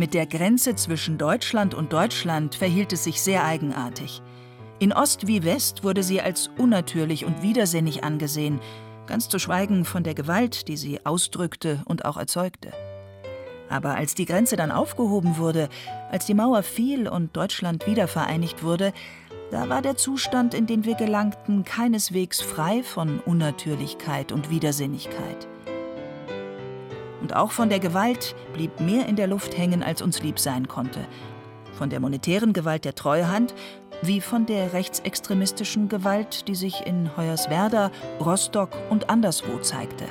Mit der Grenze zwischen Deutschland und Deutschland verhielt es sich sehr eigenartig. In Ost wie West wurde sie als unnatürlich und widersinnig angesehen, ganz zu schweigen von der Gewalt, die sie ausdrückte und auch erzeugte. Aber als die Grenze dann aufgehoben wurde, als die Mauer fiel und Deutschland wiedervereinigt wurde, da war der Zustand, in den wir gelangten, keineswegs frei von Unnatürlichkeit und Widersinnigkeit. Und auch von der Gewalt blieb mehr in der Luft hängen, als uns lieb sein konnte. Von der monetären Gewalt der Treuhand, wie von der rechtsextremistischen Gewalt, die sich in Hoyerswerda, Rostock und anderswo zeigte.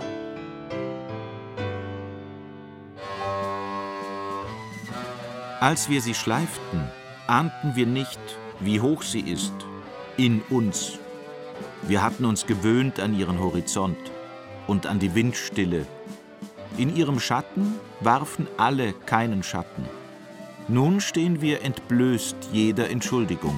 Als wir sie schleiften, ahnten wir nicht, wie hoch sie ist, in uns. Wir hatten uns gewöhnt an ihren Horizont und an die Windstille. In ihrem Schatten warfen alle keinen Schatten. Nun stehen wir entblößt jeder Entschuldigung.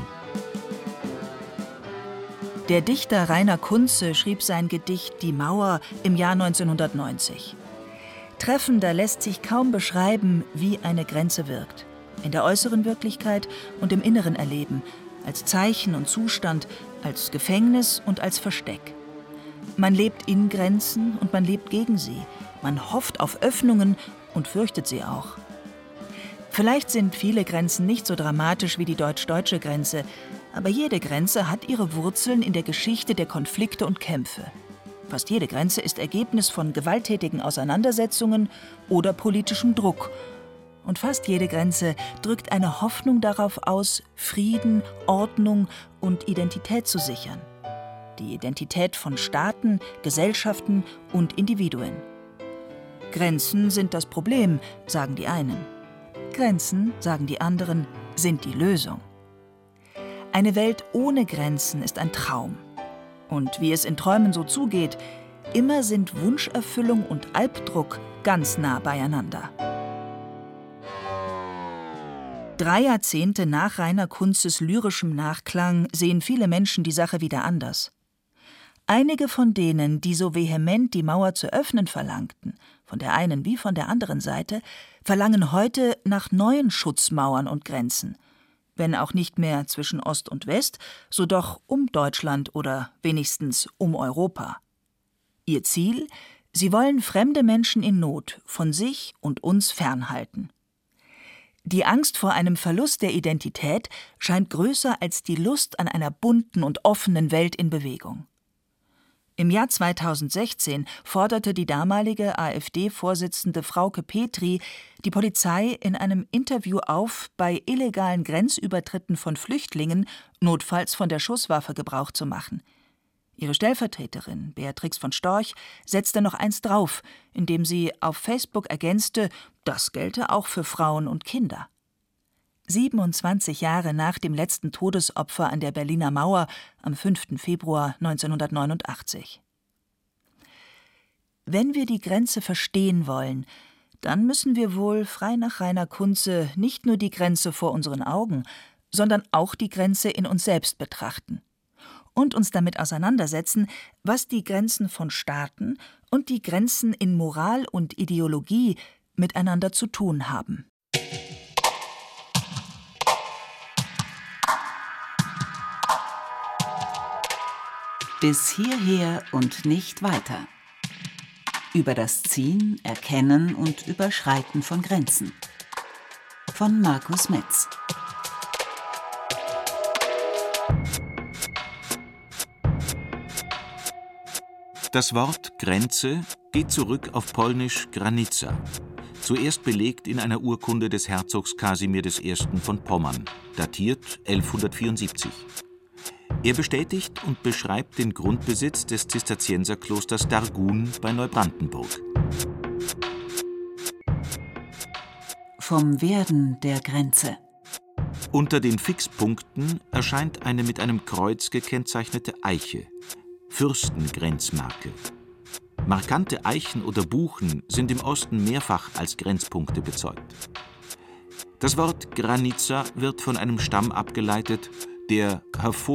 Der Dichter Rainer Kunze schrieb sein Gedicht »Die Mauer« im Jahr 1990. Treffender lässt sich kaum beschreiben, wie eine Grenze wirkt. In der äußeren Wirklichkeit und im inneren Erleben, als Zeichen und Zustand, als Gefängnis und als Versteck. Man lebt in Grenzen und man lebt gegen sie. Man hofft auf Öffnungen und fürchtet sie auch. Vielleicht sind viele Grenzen nicht so dramatisch wie die deutsch-deutsche Grenze, aber jede Grenze hat ihre Wurzeln in der Geschichte der Konflikte und Kämpfe. Fast jede Grenze ist Ergebnis von gewalttätigen Auseinandersetzungen oder politischem Druck. Und fast jede Grenze drückt eine Hoffnung darauf aus, Frieden, Ordnung und Identität zu sichern. Die Identität von Staaten, Gesellschaften und Individuen. Grenzen sind das Problem, sagen die einen. Grenzen, sagen die anderen, sind die Lösung. Eine Welt ohne Grenzen ist ein Traum. Und wie es in Träumen so zugeht, immer sind Wunscherfüllung und Albdruck ganz nah beieinander. 3 Jahrzehnte nach Rainer Kunzes lyrischem Nachklang sehen viele Menschen die Sache wieder anders. Einige von denen, die so vehement die Mauer zu öffnen verlangten, von der einen wie von der anderen Seite, verlangen heute nach neuen Schutzmauern und Grenzen. Wenn auch nicht mehr zwischen Ost und West, so doch um Deutschland oder wenigstens um Europa. Ihr Ziel? Sie wollen fremde Menschen in Not von sich und uns fernhalten. Die Angst vor einem Verlust der Identität scheint größer als die Lust an einer bunten und offenen Welt in Bewegung. Im Jahr 2016 forderte die damalige AfD-Vorsitzende Frauke Petry die Polizei in einem Interview auf, bei illegalen Grenzübertritten von Flüchtlingen notfalls von der Schusswaffe Gebrauch zu machen. Ihre Stellvertreterin, Beatrix von Storch, setzte noch eins drauf, indem sie auf Facebook ergänzte, das gelte auch für Frauen und Kinder. 27 Jahre nach dem letzten Todesopfer an der Berliner Mauer am 5. Februar 1989. Wenn wir die Grenze verstehen wollen, dann müssen wir wohl, frei nach Rainer Kunze, nicht nur die Grenze vor unseren Augen, sondern auch die Grenze in uns selbst betrachten. Und uns damit auseinandersetzen, was die Grenzen von Staaten und die Grenzen in Moral und Ideologie miteinander zu tun haben. Bis hierher und nicht weiter. Über das Ziehen, Erkennen und Überschreiten von Grenzen. Von Markus Metz. Das Wort Grenze geht zurück auf polnisch Granica, zuerst belegt in einer Urkunde des Herzogs Kasimir I. von Pommern, datiert 1174. Er bestätigt und beschreibt den Grundbesitz des Zisterzienserklosters Dargun bei Neubrandenburg. Vom Werden der Grenze. Unter den Fixpunkten erscheint eine mit einem Kreuz gekennzeichnete Eiche, Fürstengrenzmarke. Markante Eichen oder Buchen sind im Osten mehrfach als Grenzpunkte bezeugt. Das Wort Granica wird von einem Stamm abgeleitet, der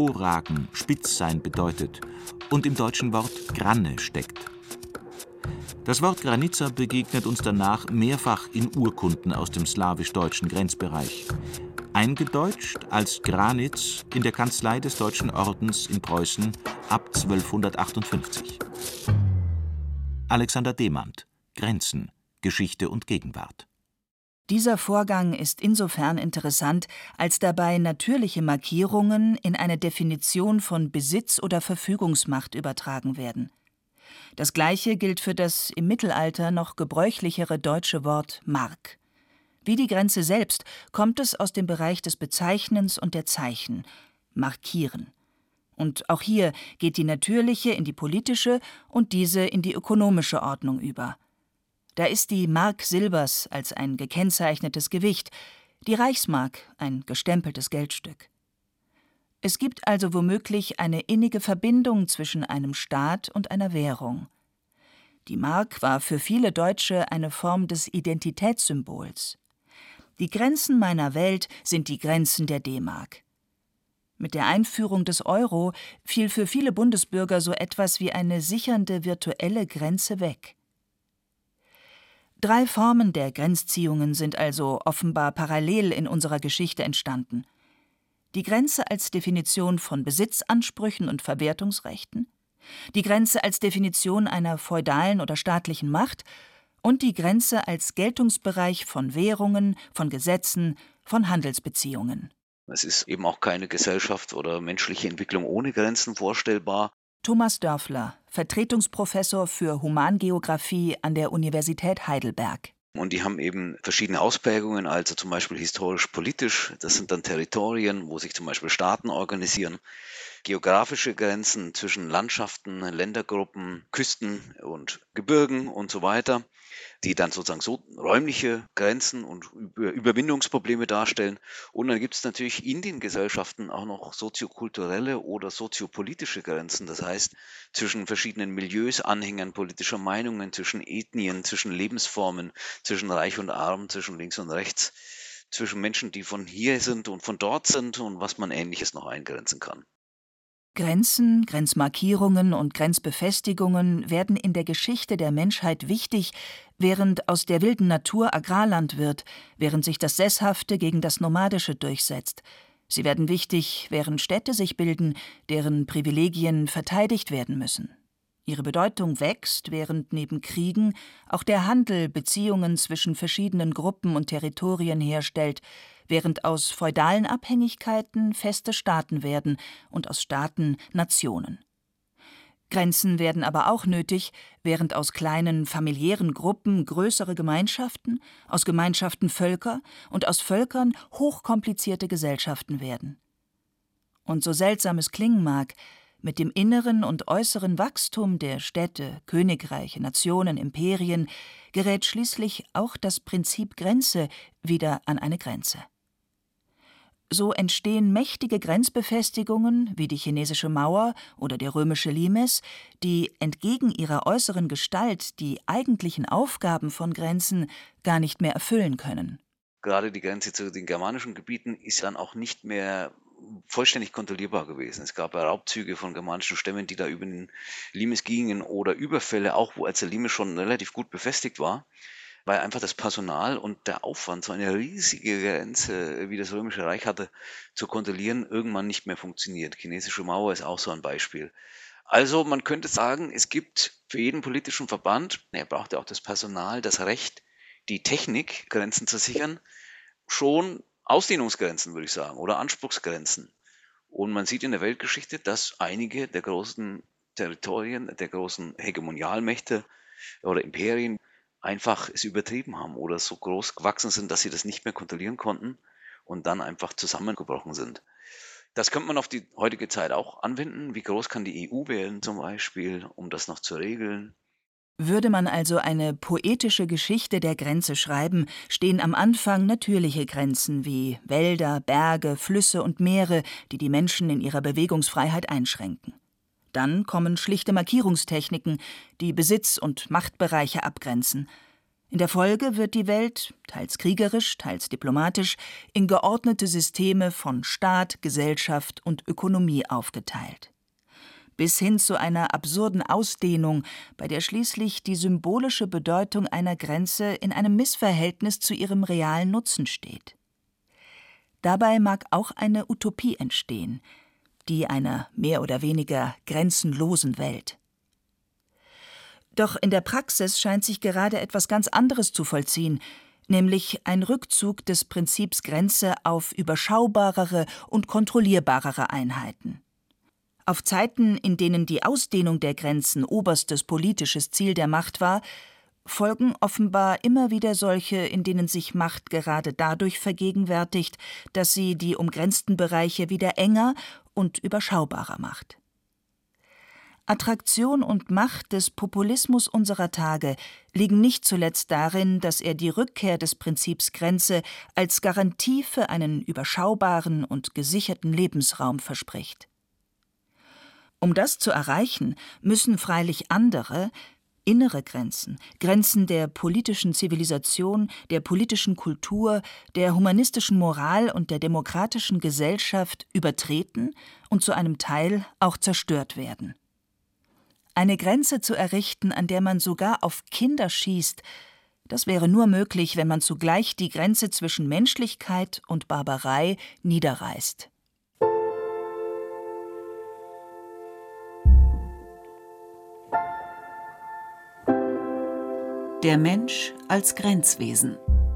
hervorragen, spitz sein bedeutet und im deutschen Wort Granne steckt. Das Wort Granica begegnet uns danach mehrfach in Urkunden aus dem slawisch-deutschen Grenzbereich. Eingedeutscht als Granitz in der Kanzlei des Deutschen Ordens in Preußen ab 1258. Alexander Demand: Grenzen, Geschichte und Gegenwart. Dieser Vorgang ist insofern interessant, als dabei natürliche Markierungen in eine Definition von Besitz oder Verfügungsmacht übertragen werden. Das Gleiche gilt für das im Mittelalter noch gebräuchlichere deutsche Wort Mark. Wie die Grenze selbst kommt es aus dem Bereich des Bezeichnens und der Zeichen, markieren. Und auch hier geht die natürliche in die politische und diese in die ökonomische Ordnung über. Da ist die Mark Silbers als ein gekennzeichnetes Gewicht, die Reichsmark ein gestempeltes Geldstück. Es gibt also womöglich eine innige Verbindung zwischen einem Staat und einer Währung. Die Mark war für viele Deutsche eine Form des Identitätssymbols. Die Grenzen meiner Welt sind die Grenzen der D-Mark. Mit der Einführung des Euro fiel für viele Bundesbürger so etwas wie eine sichernde virtuelle Grenze weg. 3 Formen der Grenzziehungen sind also offenbar parallel in unserer Geschichte entstanden. Die Grenze als Definition von Besitzansprüchen und Verwertungsrechten, die Grenze als Definition einer feudalen oder staatlichen Macht und die Grenze als Geltungsbereich von Währungen, von Gesetzen, von Handelsbeziehungen. Es ist eben auch keine Gesellschaft oder menschliche Entwicklung ohne Grenzen vorstellbar. Thomas Dörfler, Vertretungsprofessor für Humangeographie an der Universität Heidelberg. Und die haben eben verschiedene Ausprägungen, also zum Beispiel historisch-politisch. Das sind dann Territorien, wo sich zum Beispiel Staaten organisieren. Geografische Grenzen zwischen Landschaften, Ländergruppen, Küsten und Gebirgen und so weiter, die dann sozusagen so räumliche Grenzen und Überwindungsprobleme darstellen. Und dann gibt es natürlich in den Gesellschaften auch noch soziokulturelle oder soziopolitische Grenzen, das heißt zwischen verschiedenen Milieus, Anhängern politischer Meinungen, zwischen Ethnien, zwischen Lebensformen, zwischen Reich und Arm, zwischen links und rechts, zwischen Menschen, die von hier sind und von dort sind und was man Ähnliches noch eingrenzen kann. Grenzen, Grenzmarkierungen und Grenzbefestigungen werden in der Geschichte der Menschheit wichtig, während aus der wilden Natur Agrarland wird, während sich das Sesshafte gegen das Nomadische durchsetzt. Sie werden wichtig, während Städte sich bilden, deren Privilegien verteidigt werden müssen. Ihre Bedeutung wächst, während neben Kriegen auch der Handel Beziehungen zwischen verschiedenen Gruppen und Territorien herstellt, während aus feudalen Abhängigkeiten feste Staaten werden und aus Staaten Nationen. Grenzen werden aber auch nötig, während aus kleinen familiären Gruppen größere Gemeinschaften, aus Gemeinschaften Völker und aus Völkern hochkomplizierte Gesellschaften werden. Und so seltsam es klingen mag, mit dem inneren und äußeren Wachstum der Städte, Königreiche, Nationen, Imperien gerät schließlich auch das Prinzip Grenze wieder an eine Grenze. So entstehen mächtige Grenzbefestigungen wie die chinesische Mauer oder der römische Limes, die entgegen ihrer äußeren Gestalt die eigentlichen Aufgaben von Grenzen gar nicht mehr erfüllen können. Gerade die Grenze zu den germanischen Gebieten ist dann auch nicht mehr vollständig kontrollierbar gewesen. Es gab Raubzüge von germanischen Stämmen, die da über den Limes gingen oder Überfälle, auch wo als der Limes schon relativ gut befestigt war, weil einfach das Personal und der Aufwand, so eine riesige Grenze, wie das Römische Reich hatte, zu kontrollieren, irgendwann nicht mehr funktioniert. Chinesische Mauer ist auch so ein Beispiel. Also man könnte sagen, es gibt für jeden politischen Verband, er braucht ja auch das Personal, das Recht, die Technik, Grenzen zu sichern, schon Ausdehnungsgrenzen, würde ich sagen, oder Anspruchsgrenzen. Und man sieht in der Weltgeschichte, dass einige der großen Territorien, der großen Hegemonialmächte oder Imperien einfach es übertrieben haben oder so groß gewachsen sind, dass sie das nicht mehr kontrollieren konnten und dann einfach zusammengebrochen sind. Das könnte man auf die heutige Zeit auch anwenden. Wie groß kann die EU werden zum Beispiel, um das noch zu regeln? Würde man also eine poetische Geschichte der Grenze schreiben, stehen am Anfang natürliche Grenzen wie Wälder, Berge, Flüsse und Meere, die die Menschen in ihrer Bewegungsfreiheit einschränken. Dann kommen schlichte Markierungstechniken, die Besitz- und Machtbereiche abgrenzen. In der Folge wird die Welt, teils kriegerisch, teils diplomatisch, in geordnete Systeme von Staat, Gesellschaft und Ökonomie aufgeteilt. bis hin zu einer absurden Ausdehnung, bei der schließlich die symbolische Bedeutung einer Grenze in einem Missverhältnis zu ihrem realen Nutzen steht. Dabei mag auch eine Utopie entstehen, die einer mehr oder weniger grenzenlosen Welt. Doch in der Praxis scheint sich gerade etwas ganz anderes zu vollziehen, nämlich ein Rückzug des Prinzips Grenze auf überschaubarere und kontrollierbarere Einheiten. Auf Zeiten, in denen die Ausdehnung der Grenzen oberstes politisches Ziel der Macht war, folgen offenbar immer wieder solche, in denen sich Macht gerade dadurch vergegenwärtigt, dass sie die umgrenzten Bereiche wieder enger und überschaubarer macht. Attraktion und Macht des Populismus unserer Tage liegen nicht zuletzt darin, dass er die Rückkehr des Prinzips Grenze als Garantie für einen überschaubaren und gesicherten Lebensraum verspricht. Um das zu erreichen, müssen freilich andere, innere Grenzen, Grenzen der politischen Zivilisation, der politischen Kultur, der humanistischen Moral und der demokratischen Gesellschaft übertreten und zu einem Teil auch zerstört werden. Eine Grenze zu errichten, an der man sogar auf Kinder schießt, das wäre nur möglich, wenn man zugleich die Grenze zwischen Menschlichkeit und Barbarei niederreißt. Der Mensch als Grenzwesen.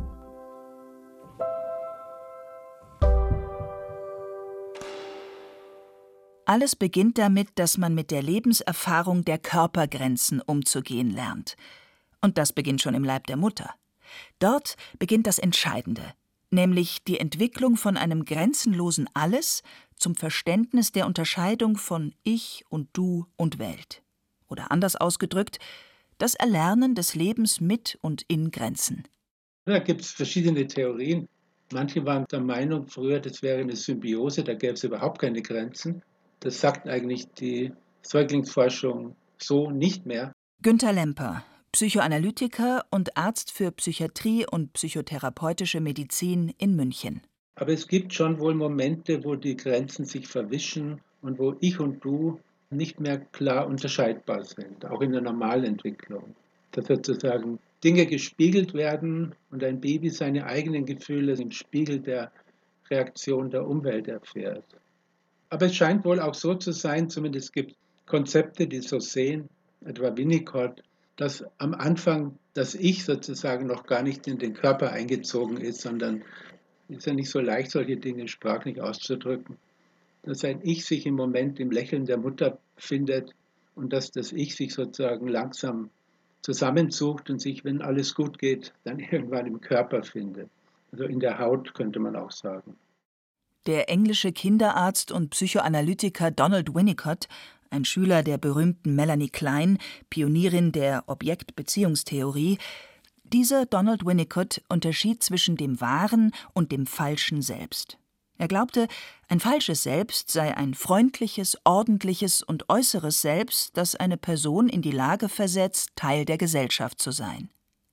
Alles beginnt damit, dass man mit der Lebenserfahrung der Körpergrenzen umzugehen lernt. Und das beginnt schon im Leib der Mutter. Dort beginnt das Entscheidende, nämlich die Entwicklung von einem grenzenlosen Alles zum Verständnis der Unterscheidung von Ich und Du und Welt. Oder anders ausgedrückt, das Erlernen des Lebens mit und in Grenzen. Da gibt es verschiedene Theorien. Manche waren der Meinung, früher das wäre eine Symbiose, da gäbe es überhaupt keine Grenzen. Das sagt eigentlich die Säuglingsforschung so nicht mehr. Günter Lemper, Psychoanalytiker und Arzt für Psychiatrie und psychotherapeutische Medizin in München. Aber es gibt schon wohl Momente, wo die Grenzen sich verwischen und wo Ich und Du nicht mehr klar unterscheidbar sind, auch in der Normalentwicklung. Dass sozusagen Dinge gespiegelt werden und ein Baby seine eigenen Gefühle im Spiegel der Reaktion der Umwelt erfährt. Aber es scheint wohl auch so zu sein, zumindest gibt es Konzepte, die so sehen, etwa Winnicott, dass am Anfang das Ich sozusagen noch gar nicht in den Körper eingezogen ist, sondern es ist ja nicht so leicht, solche Dinge sprachlich auszudrücken. Dass ein Ich sich im Moment im Lächeln der Mutter findet und dass das Ich sich sozusagen langsam zusammensucht und sich, wenn alles gut geht, dann irgendwann im Körper findet. Also in der Haut, könnte man auch sagen. Der englische Kinderarzt und Psychoanalytiker Donald Winnicott, ein Schüler der berühmten Melanie Klein, Pionierin der Objektbeziehungstheorie, dieser Donald Winnicott unterschied zwischen dem wahren und dem falschen Selbst. Er glaubte, ein falsches Selbst sei ein freundliches, ordentliches und äußeres Selbst, das eine Person in die Lage versetzt, Teil der Gesellschaft zu sein.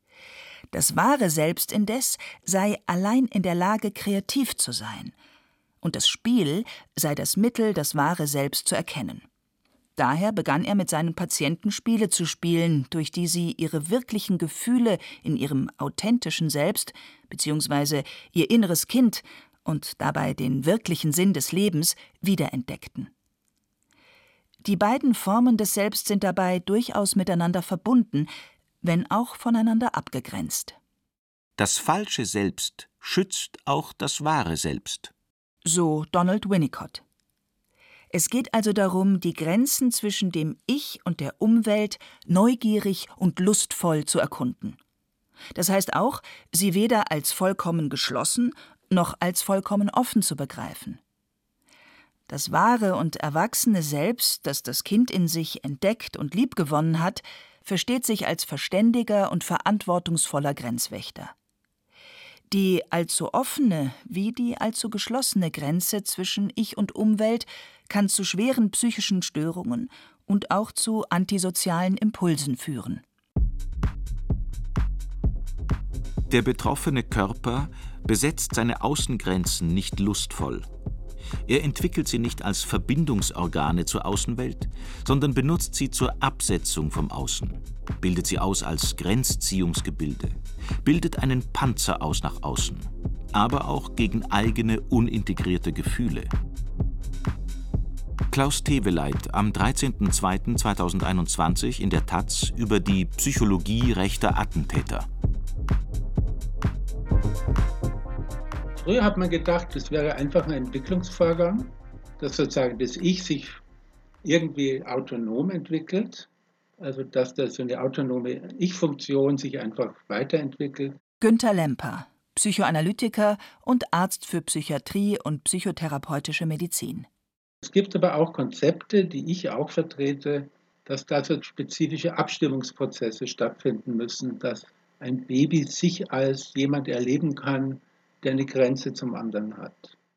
Das wahre Selbst indes sei allein in der Lage, kreativ zu sein. Und das Spiel sei das Mittel, das wahre Selbst zu erkennen. Daher begann er mit seinen Patienten Spiele zu spielen, durch die sie ihre wirklichen Gefühle in ihrem authentischen Selbst bzw. ihr inneres Kind und dabei den wirklichen Sinn des Lebens wiederentdeckten. Die beiden Formen des Selbst sind dabei durchaus miteinander verbunden, wenn auch voneinander abgegrenzt. Das falsche Selbst schützt auch das wahre Selbst. So Donald Winnicott. Es geht also darum, die Grenzen zwischen dem Ich und der Umwelt neugierig und lustvoll zu erkunden. Das heißt auch, sie weder als vollkommen geschlossen noch als vollkommen offen zu begreifen. Das wahre und erwachsene Selbst, das das Kind in sich entdeckt und liebgewonnen hat, versteht sich als verständiger und verantwortungsvoller Grenzwächter. Die allzu offene wie die allzu geschlossene Grenze zwischen Ich und Umwelt kann zu schweren psychischen Störungen und auch zu antisozialen Impulsen führen. Der betroffene Körper besetzt seine Außengrenzen nicht lustvoll. Er entwickelt sie nicht als Verbindungsorgane zur Außenwelt, sondern benutzt sie zur Absetzung vom Außen, bildet sie aus als Grenzziehungsgebilde, bildet einen Panzer aus nach außen, aber auch gegen eigene unintegrierte Gefühle. Klaus Teweleit am 13.02.2021 in der taz über die Psychologie rechter Attentäter. Früher hat man gedacht, das wäre einfach ein Entwicklungsvorgang, dass sozusagen das Ich sich irgendwie autonom entwickelt, also dass da so eine autonome Ich-Funktion sich einfach weiterentwickelt. Günter Lemper, Psychoanalytiker und Arzt für Psychiatrie und psychotherapeutische Medizin. Es gibt aber auch Konzepte, die ich auch vertrete, dass da so spezifische Abstimmungsprozesse stattfinden müssen, dass ein Baby sich als jemand erleben kann, der eine Grenze zum anderen hat.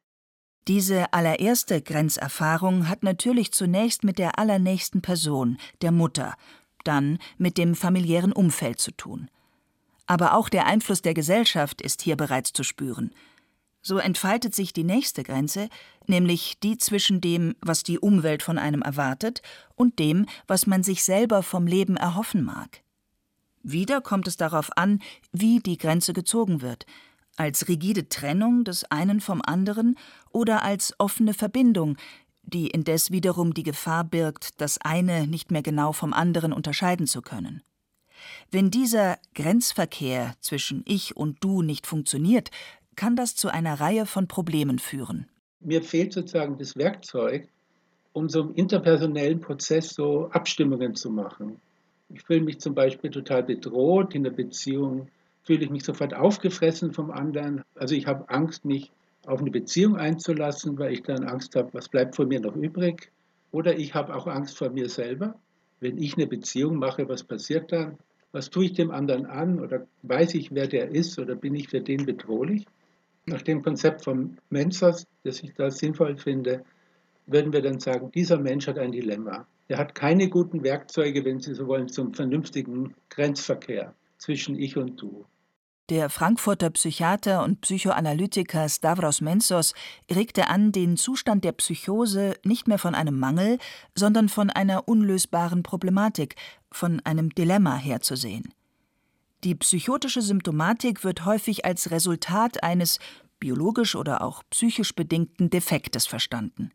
Diese allererste Grenzerfahrung hat natürlich zunächst mit der allernächsten Person, der Mutter, dann mit dem familiären Umfeld zu tun. Aber auch der Einfluss der Gesellschaft ist hier bereits zu spüren. So entfaltet sich die nächste Grenze, nämlich die zwischen dem, was die Umwelt von einem erwartet, und dem, was man sich selber vom Leben erhoffen mag. Wieder kommt es darauf an, wie die Grenze gezogen wird, als rigide Trennung des einen vom anderen oder als offene Verbindung, die indes wiederum die Gefahr birgt, das eine nicht mehr genau vom anderen unterscheiden zu können. Wenn dieser Grenzverkehr zwischen Ich und Du nicht funktioniert, kann das zu einer Reihe von Problemen führen. Mir fehlt sozusagen das Werkzeug, um so im interpersonellen Prozess so Abstimmungen zu machen. Ich fühle mich zum Beispiel total bedroht in der Beziehung, fühle ich mich sofort aufgefressen vom anderen. Also ich habe Angst, mich auf eine Beziehung einzulassen, weil ich dann Angst habe, was bleibt von mir noch übrig. Oder ich habe auch Angst vor mir selber. Wenn ich eine Beziehung mache, was passiert dann? Was tue ich dem anderen an? Oder weiß ich, wer der ist? Oder bin ich für den bedrohlich? Nach dem Konzept von Menzos, das ich da sinnvoll finde, würden wir dann sagen, dieser Mensch hat ein Dilemma. Er hat keine guten Werkzeuge, wenn Sie so wollen, zum vernünftigen Grenzverkehr zwischen Ich und Du. Der Frankfurter Psychiater und Psychoanalytiker Stavros Menzos regte an, den Zustand der Psychose nicht mehr von einem Mangel, sondern von einer unlösbaren Problematik, von einem Dilemma herzusehen. Die psychotische Symptomatik wird häufig als Resultat eines biologisch oder auch psychisch bedingten Defektes verstanden.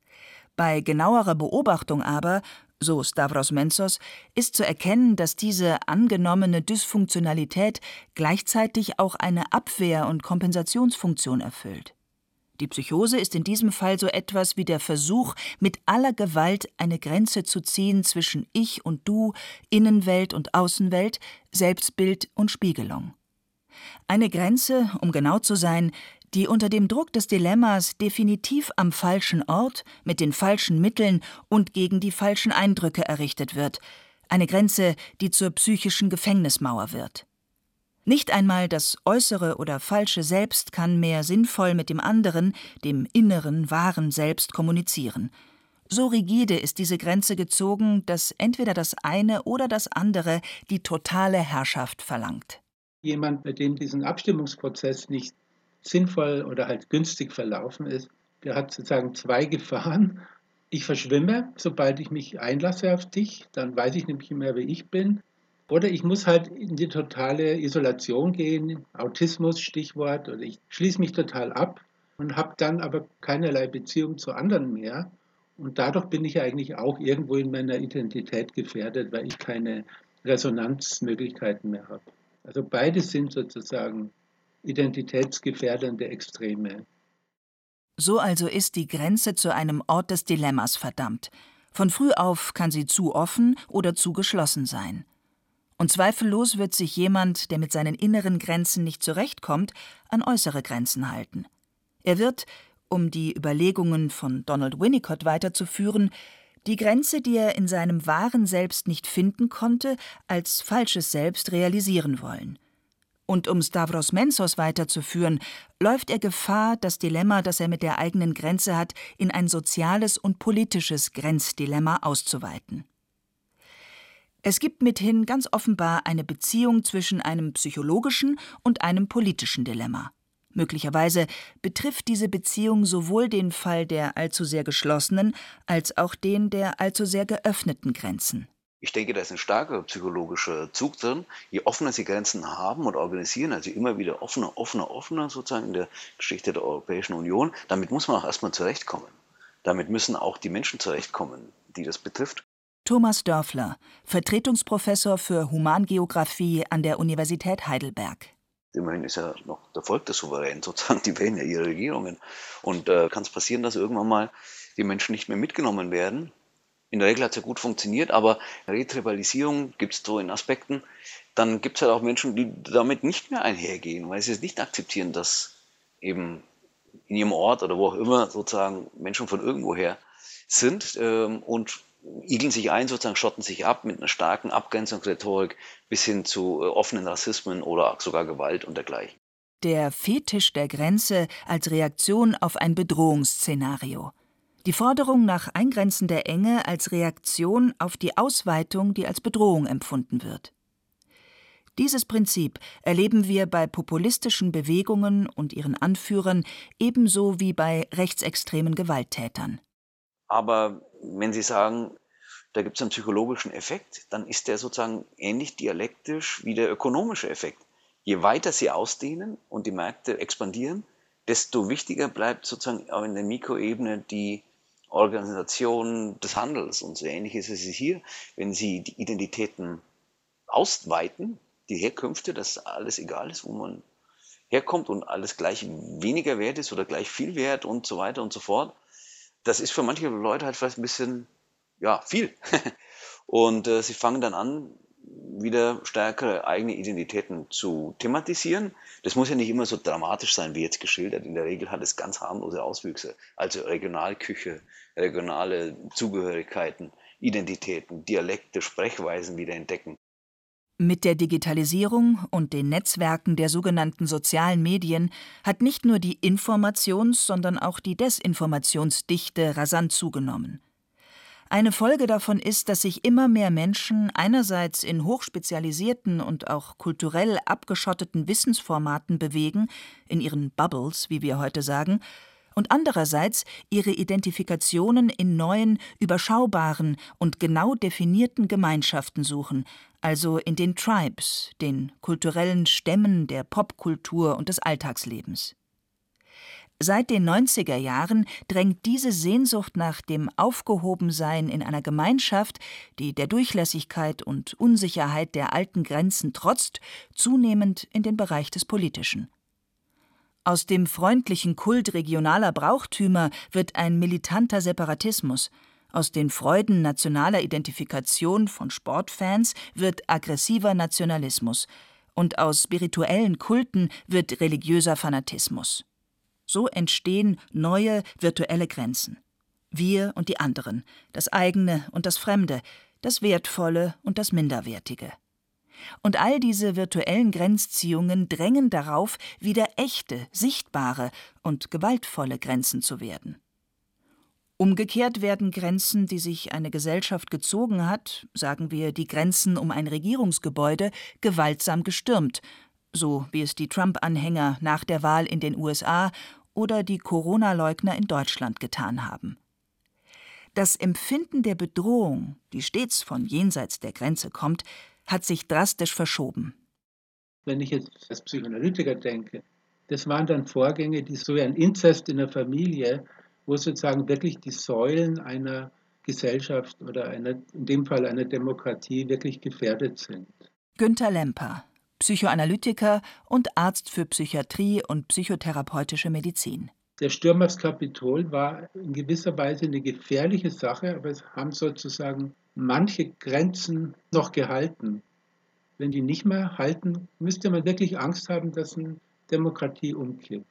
Bei genauerer Beobachtung aber, so Stavros Menzos, ist zu erkennen, dass diese angenommene Dysfunktionalität gleichzeitig auch eine Abwehr- und Kompensationsfunktion erfüllt. Die Psychose ist in diesem Fall so etwas wie der Versuch, mit aller Gewalt eine Grenze zu ziehen zwischen Ich und Du, Innenwelt und Außenwelt, Selbstbild und Spiegelung. Eine Grenze, um genau zu sein, die unter dem Druck des Dilemmas definitiv am falschen Ort, mit den falschen Mitteln und gegen die falschen Eindrücke errichtet wird. Eine Grenze, die zur psychischen Gefängnismauer wird. Nicht einmal das äußere oder falsche Selbst kann mehr sinnvoll mit dem anderen, dem inneren, wahren Selbst kommunizieren. So rigide ist diese Grenze gezogen, dass entweder das eine oder das andere die totale Herrschaft verlangt. Jemand, bei dem diesen Abstimmungsprozess nicht sinnvoll oder halt günstig verlaufen ist, der hat sozusagen zwei Gefahren. Ich verschwimme, sobald ich mich einlasse auf dich, dann weiß ich nämlich nicht mehr, wer ich bin. Oder ich muss halt in die totale Isolation gehen, Autismus Stichwort, oder ich schließe mich total ab und habe dann aber keinerlei Beziehung zu anderen mehr. Und dadurch bin ich eigentlich auch irgendwo in meiner Identität gefährdet, weil ich keine Resonanzmöglichkeiten mehr habe. Also beides sind sozusagen identitätsgefährdende Extreme. So also ist die Grenze zu einem Ort des Dilemmas verdammt. Von früh auf kann sie zu offen oder zu geschlossen sein. Und zweifellos wird sich jemand, der mit seinen inneren Grenzen nicht zurechtkommt, an äußere Grenzen halten. Er wird, um die Überlegungen von Donald Winnicott weiterzuführen, die Grenze, die er in seinem wahren Selbst nicht finden konnte, als falsches Selbst realisieren wollen. Und um Stavros Menzos weiterzuführen, läuft er Gefahr, das Dilemma, das er mit der eigenen Grenze hat, in ein soziales und politisches Grenzdilemma auszuweiten. Es gibt mithin ganz offenbar eine Beziehung zwischen einem psychologischen und einem politischen Dilemma. Möglicherweise betrifft diese Beziehung sowohl den Fall der allzu sehr geschlossenen als auch den der allzu sehr geöffneten Grenzen. Ich denke, da ist ein starker psychologischer Zug drin. Je offener Sie Grenzen haben und organisieren, also immer wieder offener sozusagen in der Geschichte der Europäischen Union, damit muss man auch erstmal zurechtkommen. Damit müssen auch die Menschen zurechtkommen, die das betrifft. Thomas Dörfler, Vertretungsprofessor für Humangeographie an der Universität Heidelberg. Immerhin ist ja noch der Volk der Souverän, sozusagen, die wählen ja ihre Regierungen. Und kann es passieren, dass irgendwann mal die Menschen nicht mehr mitgenommen werden. In der Regel hat es ja gut funktioniert, aber Retribalisierung gibt es so in Aspekten. Dann gibt es halt auch Menschen, die damit nicht mehr einhergehen, weil sie es nicht akzeptieren, dass eben in ihrem Ort oder wo auch immer sozusagen Menschen von irgendwoher sind und igeln sich ein, sozusagen schotten sich ab mit einer starken Abgrenzungsrhetorik bis hin zu offenen Rassismen oder sogar Gewalt und dergleichen. Der Fetisch der Grenze als Reaktion auf ein Bedrohungsszenario. Die Forderung nach eingrenzender Enge als Reaktion auf die Ausweitung, die als Bedrohung empfunden wird. Dieses Prinzip erleben wir bei populistischen Bewegungen und ihren Anführern ebenso wie bei rechtsextremen Gewalttätern. Aber wenn Sie sagen, da gibt es einen psychologischen Effekt, dann ist der sozusagen ähnlich dialektisch wie der ökonomische Effekt. Je weiter Sie ausdehnen und die Märkte expandieren, desto wichtiger bleibt sozusagen auch in der Mikroebene die Organisation des Handels. Und so ähnlich ist es hier, wenn Sie die Identitäten ausweiten, die Herkünfte, dass alles egal ist, wo man herkommt und alles gleich weniger wert ist oder gleich viel wert und so weiter und so fort. Das ist für manche Leute halt vielleicht ein bisschen, ja, viel. Und sie fangen dann an, wieder stärkere eigene Identitäten zu thematisieren. Das muss ja nicht immer so dramatisch sein, wie jetzt geschildert. In der Regel hat es ganz harmlose Auswüchse. Also Regionalküche, regionale Zugehörigkeiten, Identitäten, Dialekte, Sprechweisen wieder entdecken. Mit der Digitalisierung und den Netzwerken der sogenannten sozialen Medien hat nicht nur die Informations-, sondern auch die Desinformationsdichte rasant zugenommen. Eine Folge davon ist, dass sich immer mehr Menschen einerseits in hochspezialisierten und auch kulturell abgeschotteten Wissensformaten bewegen, in ihren Bubbles, wie wir heute sagen, und andererseits ihre Identifikationen in neuen, überschaubaren und genau definierten Gemeinschaften suchen, also in den Tribes, den kulturellen Stämmen der Popkultur und des Alltagslebens. Seit den 90er Jahren drängt diese Sehnsucht nach dem Aufgehobensein in einer Gemeinschaft, die der Durchlässigkeit und Unsicherheit der alten Grenzen trotzt, zunehmend in den Bereich des Politischen. Aus dem freundlichen Kult regionaler Brauchtümer wird ein militanter Separatismus. Aus den Freuden nationaler Identifikation von Sportfans wird aggressiver Nationalismus. Und aus spirituellen Kulten wird religiöser Fanatismus. So entstehen neue virtuelle Grenzen. Wir und die anderen, das eigene und das Fremde, das Wertvolle und das Minderwertige. Und all diese virtuellen Grenzziehungen drängen darauf, wieder echte, sichtbare und gewaltvolle Grenzen zu werden. Umgekehrt werden Grenzen, die sich eine Gesellschaft gezogen hat, sagen wir die Grenzen um ein Regierungsgebäude, gewaltsam gestürmt, so wie es die Trump-Anhänger nach der Wahl in den USA oder die Corona-Leugner in Deutschland getan haben. Das Empfinden der Bedrohung, die stets von jenseits der Grenze kommt, hat sich drastisch verschoben. Wenn ich jetzt als Psychoanalytiker denke, das waren dann Vorgänge, die so wie ein Inzest in der Familie, wo sozusagen wirklich die Säulen einer Gesellschaft oder in dem Fall einer Demokratie wirklich gefährdet sind. Günter Lemper, Psychoanalytiker und Arzt für Psychiatrie und psychotherapeutische Medizin. Der Sturm aufs Kapitol war in gewisser Weise eine gefährliche Sache, aber es haben sozusagen manche Grenzen noch gehalten. Wenn die nicht mehr halten, müsste man wirklich Angst haben, dass eine Demokratie umkippt.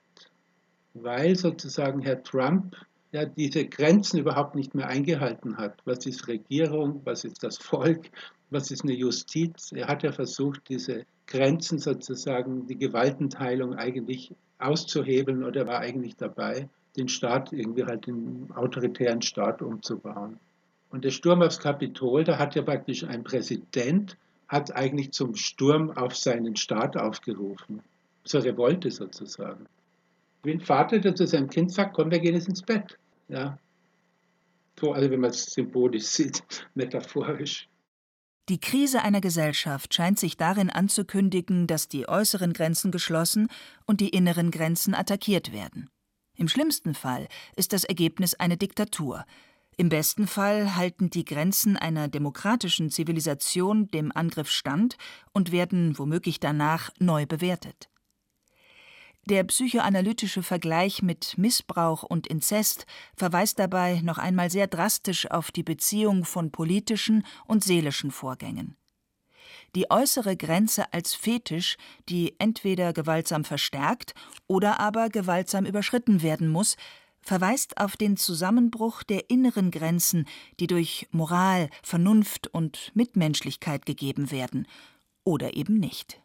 Weil sozusagen Herr Trump ja diese Grenzen überhaupt nicht mehr eingehalten hat. Was ist Regierung, was ist das Volk, was ist eine Justiz? Er hat ja versucht, diese Grenzen sozusagen, die Gewaltenteilung eigentlich auszuhebeln oder war eigentlich dabei, den Staat irgendwie halt in einen autoritären Staat umzubauen. Und der Sturm aufs Kapitol, da hat ja praktisch ein Präsident, hat eigentlich zum Sturm auf seinen Staat aufgerufen, zur Revolte sozusagen. Wie ein Vater, der zu seinem Kind sagt, komm, wir gehen jetzt ins Bett. Ja. So, also wenn man es symbolisch sieht, metaphorisch. Die Krise einer Gesellschaft scheint sich darin anzukündigen, dass die äußeren Grenzen geschlossen und die inneren Grenzen attackiert werden. Im schlimmsten Fall ist das Ergebnis eine Diktatur. Im besten Fall halten die Grenzen einer demokratischen Zivilisation dem Angriff stand und werden womöglich danach neu bewertet. Der psychoanalytische Vergleich mit Missbrauch und Inzest verweist dabei noch einmal sehr drastisch auf die Beziehung von politischen und seelischen Vorgängen. Die äußere Grenze als Fetisch, die entweder gewaltsam verstärkt oder aber gewaltsam überschritten werden muss, verweist auf den Zusammenbruch der inneren Grenzen, die durch Moral, Vernunft und Mitmenschlichkeit gegeben werden, oder eben nicht.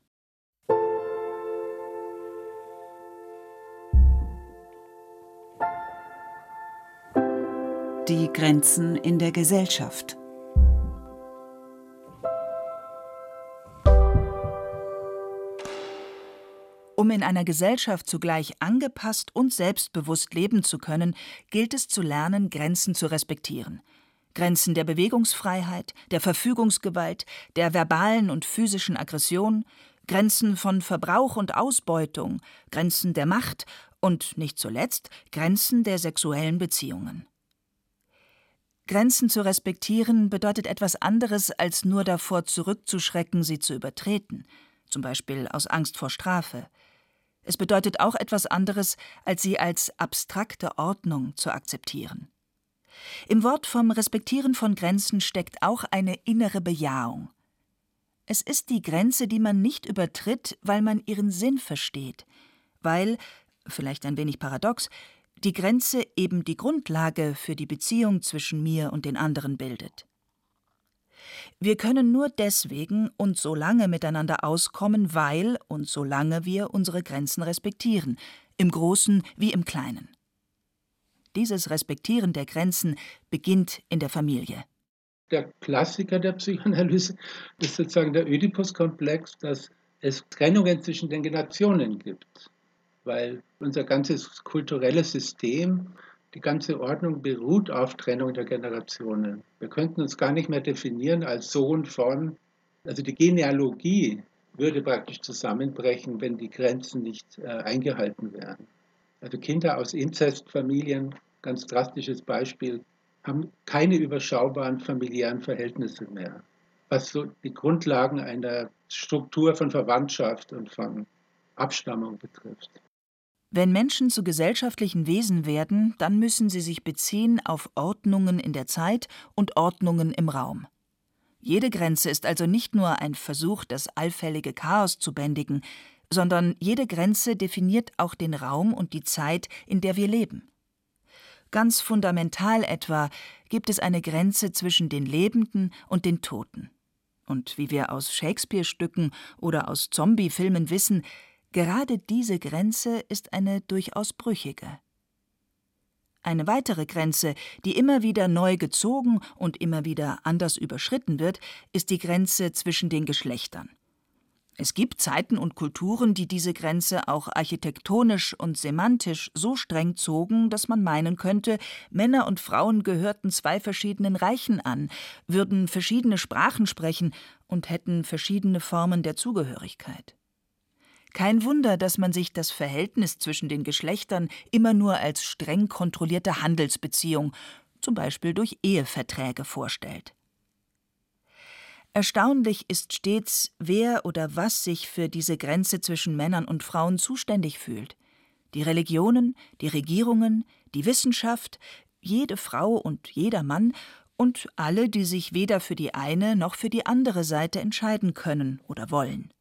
Die Grenzen in der Gesellschaft. Um in einer Gesellschaft zugleich angepasst und selbstbewusst leben zu können, gilt es zu lernen, Grenzen zu respektieren. Grenzen der Bewegungsfreiheit, der Verfügungsgewalt, der verbalen und physischen Aggression, Grenzen von Verbrauch und Ausbeutung, Grenzen der Macht und, nicht zuletzt, Grenzen der sexuellen Beziehungen. Grenzen zu respektieren bedeutet etwas anderes, als nur davor zurückzuschrecken, sie zu übertreten, zum Beispiel aus Angst vor Strafe. Es bedeutet auch etwas anderes, als sie als abstrakte Ordnung zu akzeptieren. Im Wort vom Respektieren von Grenzen steckt auch eine innere Bejahung. Es ist die Grenze, die man nicht übertritt, weil man ihren Sinn versteht, weil, vielleicht ein wenig paradox, die Grenze eben die Grundlage für die Beziehung zwischen mir und den anderen bildet. Wir können nur deswegen und so lange miteinander auskommen, weil und solange wir unsere Grenzen respektieren, im Großen wie im Kleinen. Dieses Respektieren der Grenzen beginnt in der Familie. Der Klassiker der Psychoanalyse ist sozusagen der Oedipus-Komplex, dass es Trennungen zwischen den Generationen gibt. Weil unser ganzes kulturelles System, die ganze Ordnung beruht auf Trennung der Generationen. Wir könnten uns gar nicht mehr definieren als Sohn von, also die Genealogie würde praktisch zusammenbrechen, wenn die Grenzen nicht eingehalten werden. Also Kinder aus Inzestfamilien, ganz drastisches Beispiel, haben keine überschaubaren familiären Verhältnisse mehr, was so die Grundlagen einer Struktur von Verwandtschaft und von Abstammung betrifft. Wenn Menschen zu gesellschaftlichen Wesen werden, dann müssen sie sich beziehen auf Ordnungen in der Zeit und Ordnungen im Raum. Jede Grenze ist also nicht nur ein Versuch, das allfällige Chaos zu bändigen, sondern jede Grenze definiert auch den Raum und die Zeit, in der wir leben. Ganz fundamental etwa gibt es eine Grenze zwischen den Lebenden und den Toten. Und wie wir aus Shakespeare-Stücken oder aus Zombie-Filmen wissen, gerade diese Grenze ist eine durchaus brüchige. Eine weitere Grenze, die immer wieder neu gezogen und immer wieder anders überschritten wird, ist die Grenze zwischen den Geschlechtern. Es gibt Zeiten und Kulturen, die diese Grenze auch architektonisch und semantisch so streng zogen, dass man meinen könnte, Männer und Frauen gehörten zwei verschiedenen Reichen an, würden verschiedene Sprachen sprechen und hätten verschiedene Formen der Zugehörigkeit. Kein Wunder, dass man sich das Verhältnis zwischen den Geschlechtern immer nur als streng kontrollierte Handelsbeziehung, zum Beispiel durch Eheverträge, vorstellt. Erstaunlich ist stets, wer oder was sich für diese Grenze zwischen Männern und Frauen zuständig fühlt. Die Religionen, die Regierungen, die Wissenschaft, jede Frau und jeder Mann und alle, die sich weder für die eine noch für die andere Seite entscheiden können oder wollen.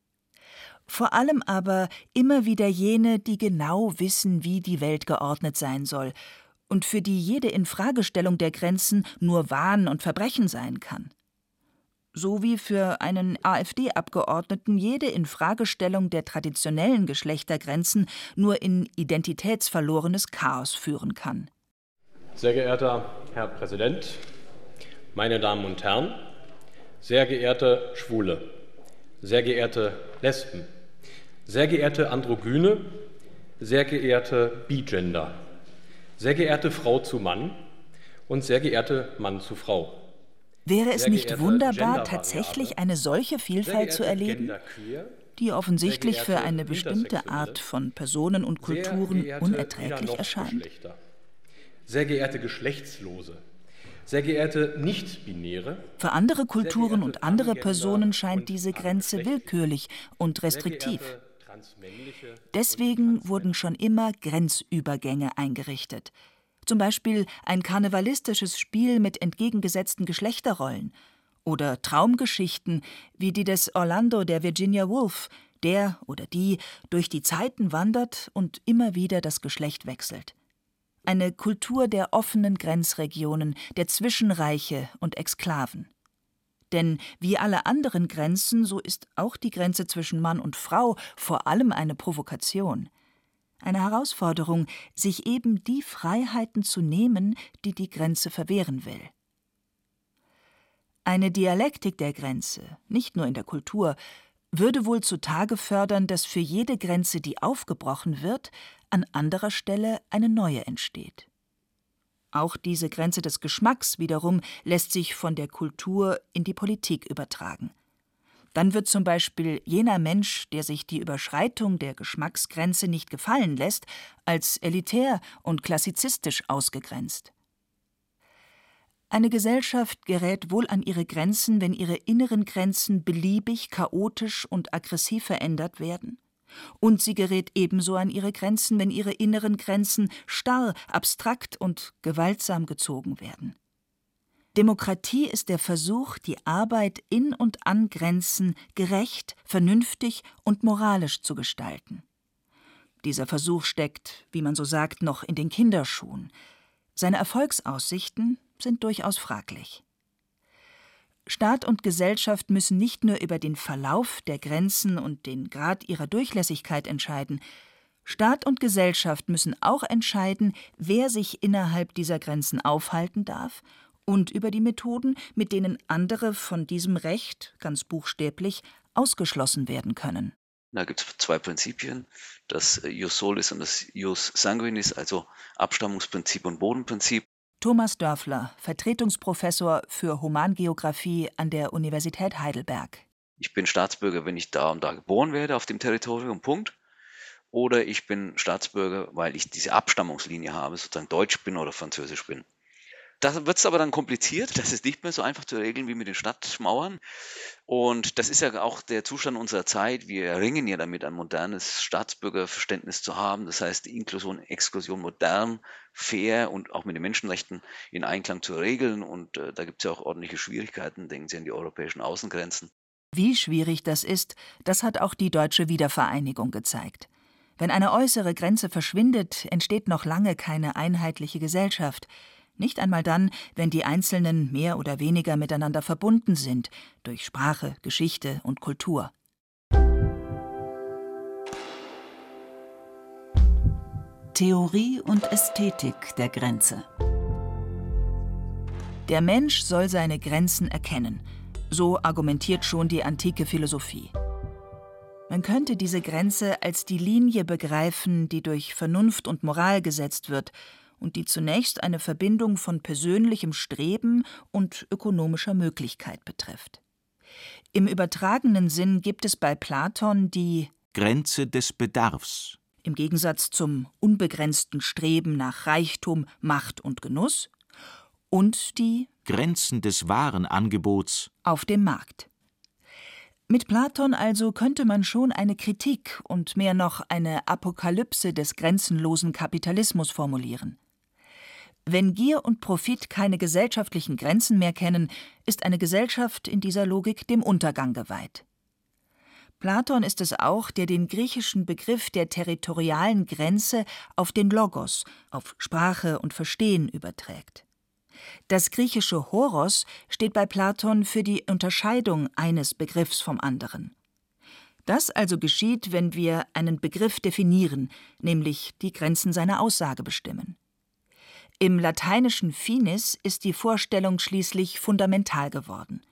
Vor allem aber immer wieder jene, die genau wissen, wie die Welt geordnet sein soll und für die jede Infragestellung der Grenzen nur Wahn und Verbrechen sein kann. So wie für einen AfD-Abgeordneten jede Infragestellung der traditionellen Geschlechtergrenzen nur in identitätsverlorenes Chaos führen kann. Sehr geehrter Herr Präsident, meine Damen und Herren, sehr geehrte Schwule, sehr geehrte Lesben, sehr geehrte Androgyne, sehr geehrte Bigender, sehr geehrte Frau zu Mann und sehr geehrte Mann zu Frau. Wäre es Sehr nicht geehrte wunderbar, Gendervariable, tatsächlich eine solche sehr Vielfalt zu geehrte erleben, Genderqueer, die offensichtlich sehr für geehrte eine bestimmte Intersexuelle, Art von Personen und sehr Kulturen geehrte unerträglich weder noch erscheint? Geschlechter, sehr geehrte Geschlechtslose, sehr geehrte Nicht-Binäre, Für andere sehr Kulturen geehrte und andere Pangender Personen scheint und diese Grenze Pangeschlechtliche, willkürlich und sehr restriktiv. geehrte Transmännliche und Deswegen wurden Transmänner. schon immer Grenzübergänge eingerichtet. Zum Beispiel ein karnevalistisches Spiel mit entgegengesetzten Geschlechterrollen oder Traumgeschichten wie die des Orlando der Virginia Woolf, der oder die durch die Zeiten wandert und immer wieder das Geschlecht wechselt. Eine Kultur der offenen Grenzregionen, der Zwischenreiche und Exklaven. Denn wie alle anderen Grenzen, so ist auch die Grenze zwischen Mann und Frau vor allem eine Provokation. Eine Herausforderung, sich eben die Freiheiten zu nehmen, die die Grenze verwehren will. Eine Dialektik der Grenze, nicht nur in der Kultur, würde wohl zutage fördern, dass für jede Grenze, die aufgebrochen wird, an anderer Stelle eine neue entsteht. Auch diese Grenze des Geschmacks wiederum lässt sich von der Kultur in die Politik übertragen. Dann wird zum Beispiel jener Mensch, der sich die Überschreitung der Geschmacksgrenze nicht gefallen lässt, als elitär und klassizistisch ausgegrenzt. Eine Gesellschaft gerät wohl an ihre Grenzen, wenn ihre inneren Grenzen beliebig, chaotisch und aggressiv verändert werden. Und sie gerät ebenso an ihre Grenzen, wenn ihre inneren Grenzen starr, abstrakt und gewaltsam gezogen werden. Demokratie ist der Versuch, die Arbeit in und an Grenzen gerecht, vernünftig und moralisch zu gestalten. Dieser Versuch steckt, wie man so sagt, noch in den Kinderschuhen. Seine Erfolgsaussichten sind durchaus fraglich. Staat und Gesellschaft müssen nicht nur über den Verlauf der Grenzen und den Grad ihrer Durchlässigkeit entscheiden. Staat und Gesellschaft müssen auch entscheiden, wer sich innerhalb dieser Grenzen aufhalten darf und über die Methoden, mit denen andere von diesem Recht, ganz buchstäblich, ausgeschlossen werden können. Da gibt es zwei Prinzipien, das Jus Solis und das Jus Sanguinis, also Abstammungsprinzip und Bodenprinzip. Thomas Dörfler, Vertretungsprofessor für Humangeographie an der Universität Heidelberg. Ich bin Staatsbürger, wenn ich da und da geboren werde auf dem Territorium, Punkt. Oder ich bin Staatsbürger, weil ich diese Abstammungslinie habe, sozusagen Deutsch bin oder Französisch bin. Da wird es aber dann kompliziert, das ist nicht mehr so einfach zu regeln wie mit den Stadtmauern. Und das ist ja auch der Zustand unserer Zeit. Wir ringen ja damit, ein modernes Staatsbürgerverständnis zu haben. Das heißt, Inklusion, Exklusion modern, fair und auch mit den Menschenrechten in Einklang zu regeln. Und da gibt es ja auch ordentliche Schwierigkeiten. Denken Sie an die europäischen Außengrenzen. Wie schwierig das ist, das hat auch die deutsche Wiedervereinigung gezeigt. Wenn eine äußere Grenze verschwindet, entsteht noch lange keine einheitliche Gesellschaft. Nicht einmal dann, wenn die Einzelnen mehr oder weniger miteinander verbunden sind, durch Sprache, Geschichte und Kultur. Theorie und Ästhetik der Grenze. Der Mensch soll seine Grenzen erkennen. So argumentiert schon die antike Philosophie. Man könnte diese Grenze als die Linie begreifen, die durch Vernunft und Moral gesetzt wird und die zunächst eine Verbindung von persönlichem Streben und ökonomischer Möglichkeit betrifft. Im übertragenen Sinn gibt es bei Platon die Grenze des Bedarfs. Im Gegensatz zum unbegrenzten Streben nach Reichtum, Macht und Genuss und die Grenzen des Warenangebots auf dem Markt. Mit Platon also könnte man schon eine Kritik und mehr noch eine Apokalypse des grenzenlosen Kapitalismus formulieren. Wenn Gier und Profit keine gesellschaftlichen Grenzen mehr kennen, ist eine Gesellschaft in dieser Logik dem Untergang geweiht. Platon ist es auch, der den griechischen Begriff der territorialen Grenze auf den Logos, auf Sprache und Verstehen überträgt. Das griechische Horos steht bei Platon für die Unterscheidung eines Begriffs vom anderen. Das also geschieht, wenn wir einen Begriff definieren, nämlich die Grenzen seiner Aussage bestimmen. Im lateinischen finis ist die Vorstellung schließlich fundamental geworden.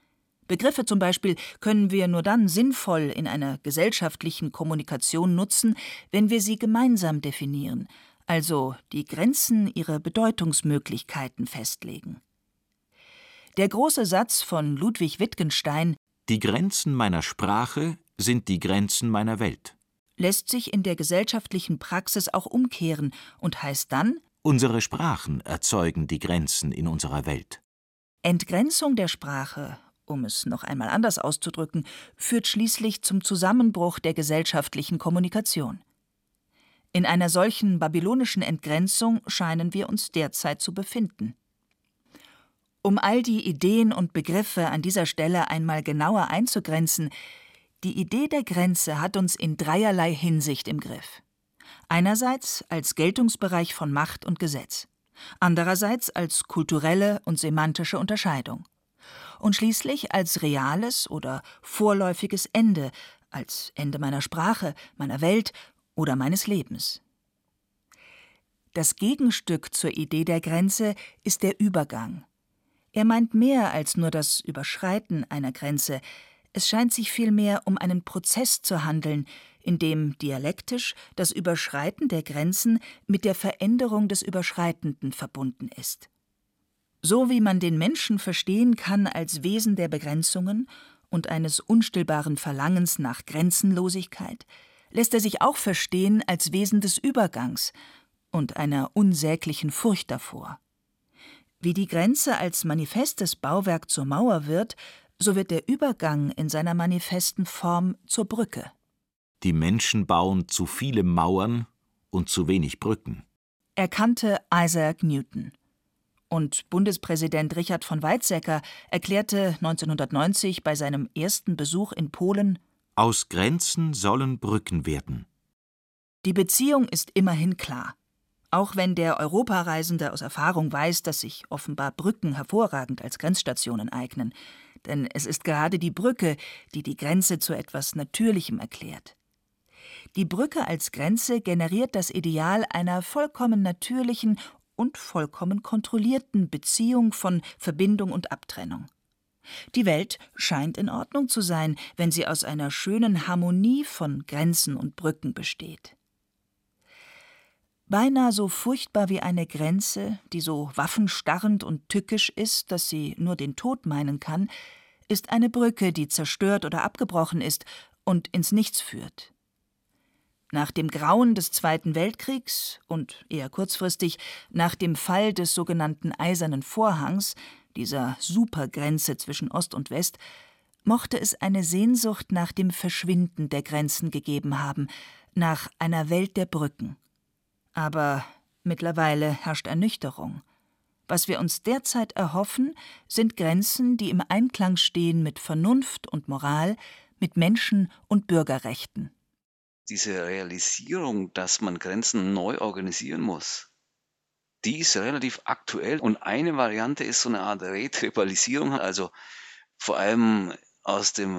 Begriffe zum Beispiel können wir nur dann sinnvoll in einer gesellschaftlichen Kommunikation nutzen, wenn wir sie gemeinsam definieren, also die Grenzen ihrer Bedeutungsmöglichkeiten festlegen. Der große Satz von Ludwig Wittgenstein »Die Grenzen meiner Sprache sind die Grenzen meiner Welt« lässt sich in der gesellschaftlichen Praxis auch umkehren und heißt dann: Unsere Sprachen erzeugen die Grenzen in unserer Welt. Entgrenzung der Sprache, um es noch einmal anders auszudrücken, führt schließlich zum Zusammenbruch der gesellschaftlichen Kommunikation. In einer solchen babylonischen Entgrenzung scheinen wir uns derzeit zu befinden. Um all die Ideen und Begriffe an dieser Stelle einmal genauer einzugrenzen: Die Idee der Grenze hat uns in dreierlei Hinsicht im Griff. Einerseits als Geltungsbereich von Macht und Gesetz, andererseits als kulturelle und semantische Unterscheidung und schließlich als reales oder vorläufiges Ende, als Ende meiner Sprache, meiner Welt oder meines Lebens. Das Gegenstück zur Idee der Grenze ist der Übergang. Er meint mehr als nur das Überschreiten einer Grenze. Es scheint sich vielmehr um einen Prozess zu handeln, in dem dialektisch das Überschreiten der Grenzen mit der Veränderung des Überschreitenden verbunden ist. So wie man den Menschen verstehen kann als Wesen der Begrenzungen und eines unstillbaren Verlangens nach Grenzenlosigkeit, lässt er sich auch verstehen als Wesen des Übergangs und einer unsäglichen Furcht davor. Wie die Grenze als manifestes Bauwerk zur Mauer wird, so wird der Übergang in seiner manifesten Form zur Brücke. Die Menschen bauen zu viele Mauern und zu wenig Brücken, Erkannte Isaac Newton. Und Bundespräsident Richard von Weizsäcker erklärte 1990 bei seinem ersten Besuch in Polen: Aus Grenzen sollen Brücken werden. Die Beziehung ist immerhin klar. Auch wenn der Europareisende aus Erfahrung weiß, dass sich offenbar Brücken hervorragend als Grenzstationen eignen. Denn es ist gerade die Brücke, die die Grenze zu etwas Natürlichem erklärt. Die Brücke als Grenze generiert das Ideal einer vollkommen natürlichen und vollkommen kontrollierten Beziehung von Verbindung und Abtrennung. Die Welt scheint in Ordnung zu sein, wenn sie aus einer schönen Harmonie von Grenzen und Brücken besteht. Beinahe so furchtbar wie eine Grenze, die so waffenstarrend und tückisch ist, dass sie nur den Tod meinen kann, ist eine Brücke, die zerstört oder abgebrochen ist und ins Nichts führt. Nach dem Grauen des Zweiten Weltkriegs und eher kurzfristig nach dem Fall des sogenannten Eisernen Vorhangs, dieser Supergrenze zwischen Ost und West, mochte es eine Sehnsucht nach dem Verschwinden der Grenzen gegeben haben, nach einer Welt der Brücken. Aber mittlerweile herrscht Ernüchterung. Was wir uns derzeit erhoffen, sind Grenzen, die im Einklang stehen mit Vernunft und Moral, mit Menschen- und Bürgerrechten. Diese Realisierung, dass man Grenzen neu organisieren muss, die ist relativ aktuell. Und eine Variante ist so eine Art Retribalisierung, also vor allem aus dem